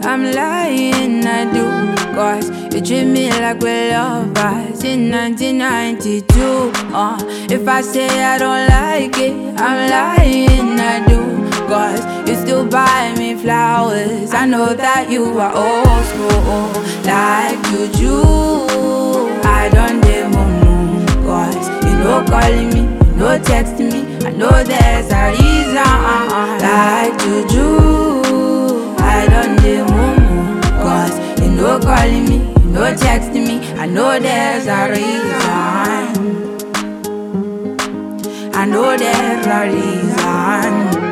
I'm lying, I do. Cause you treat me like we're lovers in 1992. If I say I don't like it, I'm lying, I do. Cause you still buy me flowers. I know that you are old school, like juju. I don't demo moon. Cause you know calling me, you know texting me. I know there's a reason, like juju. I don't demo moon. Cause you know calling me, you know texting me. I know there's a reason. I know there's a reason.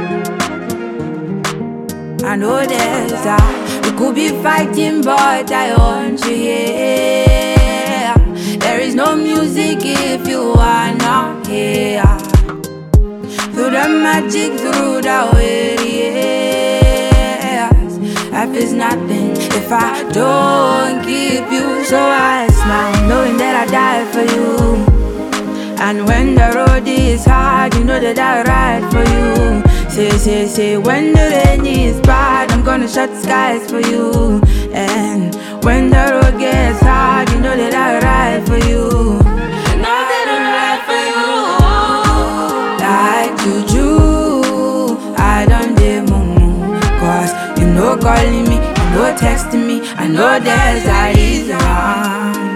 I know there's a. We could be fighting, but I want you here. There is no music if you are not here. Through the magic, through the waves, life is nothing if I don't keep you. So I smile, knowing that I die for you. And when the road is hard, you know that I ride for you. Say, when the rain is bad, I'm gonna shut skies for you. And when the road gets hard, you know that I ride for you. And I didn't ride for you. Like juju, I don't demo moon. Cause you know calling me, you know texting me. I know there's a reason.